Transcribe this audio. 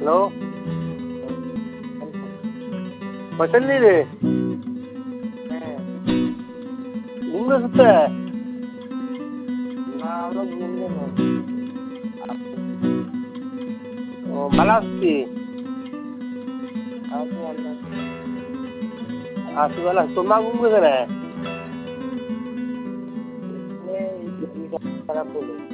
hello পয়সালি রে হ্যাঁ ঘুম গেছে না আমরা ঘুমবো না ও ভালো আসছি আপনি আল্লাহ আসি ভালো তোর মা ঘুম গেছে রে খারাপ বলে